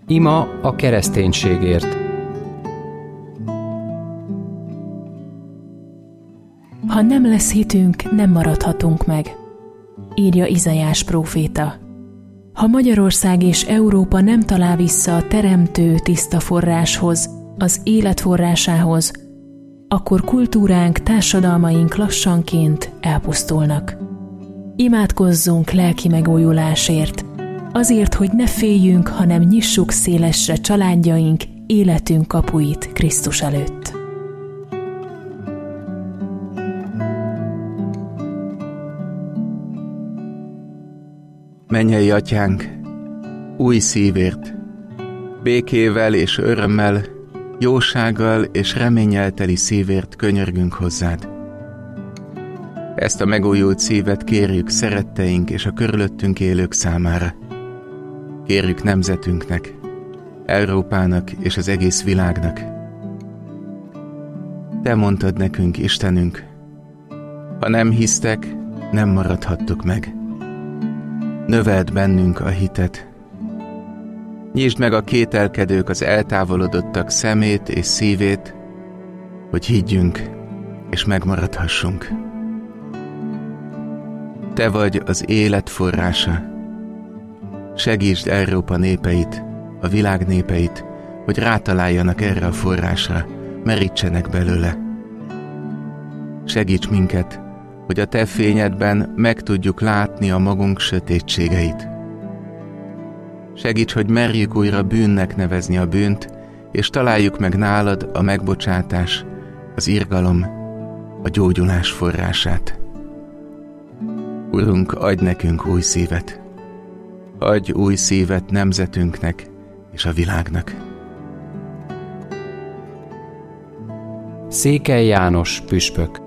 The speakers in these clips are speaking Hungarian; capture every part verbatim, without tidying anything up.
Ima a kereszténységért. Ha nem lesz hitünk, nem maradhatunk meg, írja Izaiás próféta. Ha Magyarország és Európa nem talál vissza a teremtő tiszta forráshoz, az élet forrásához, akkor kultúránk, társadalmaink lassanként elpusztulnak. Imádkozzunk lelki megújulásért, azért, hogy ne féljünk, hanem nyissuk szélesre családjaink, életünk kapuit Krisztus előtt. Mennyei Atyánk, új szívért, békével és örömmel, jósággal és reménnyel teli szívért könyörgünk hozzád. Ezt a megújult szívet kérjük szeretteink és a körülöttünk élők számára. Kérjük nemzetünknek, Európának és az egész világnak. Te mondtad nekünk, Istenünk, ha nem hisztek, nem maradhattok meg. Növeld bennünk a hitet. Nyisd meg a kételkedők, az eltávolodottak szemét és szívét, hogy higgyünk és megmaradhassunk. Te vagy az élet forrása. Segítsd Európa népeit, a világ népeit, hogy rátaláljanak erre a forrásra, merítsenek belőle. Segíts minket, hogy a Te fényedben meg tudjuk látni a magunk sötétségeit. Segíts, hogy merjük újra bűnnek nevezni a bűnt, és találjuk meg nálad a megbocsátás, az irgalom, a gyógyulás forrását. Urunk, adj nekünk új szívet. Adj új szívet nemzetünknek és a világnak. Székely János püspök.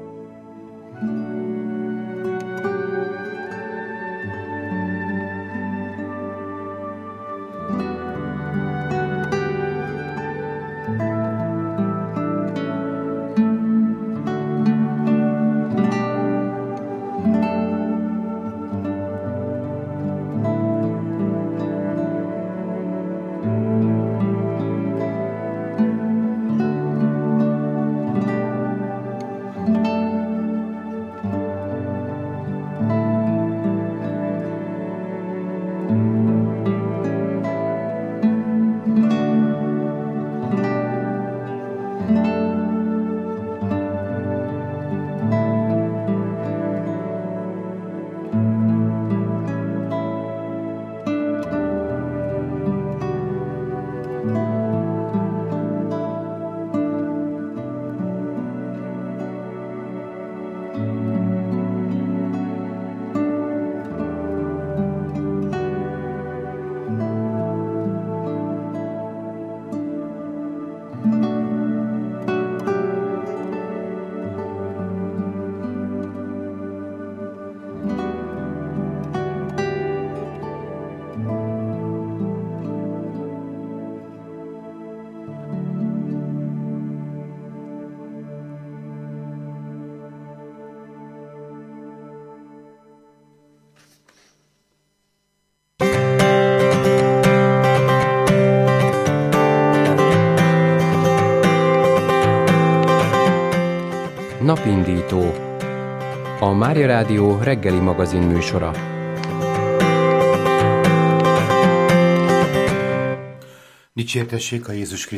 Napindító. A Mária Rádió reggeli magazin műsora. Dicsértessék a Jézus Krisztus